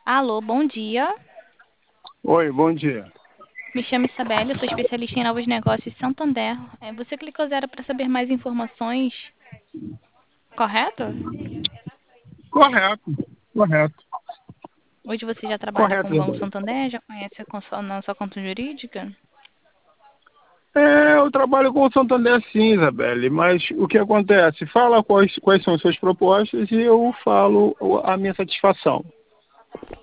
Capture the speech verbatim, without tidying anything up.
Alô, bom dia. Oi, bom dia. Me chamo Isabelle, eu sou especialista em novos negócios Santander. É, você clicou zero para saber mais informações, correto? Correto, correto, Hoje você já trabalha com correto, o Banco Isabelle. Santander, já conhece a cons- a nossa conta jurídica? É, eu trabalho com o Santander sim, Isabelle, mas o que acontece? Fala quais, quais são as suas propostas e eu falo a minha satisfação.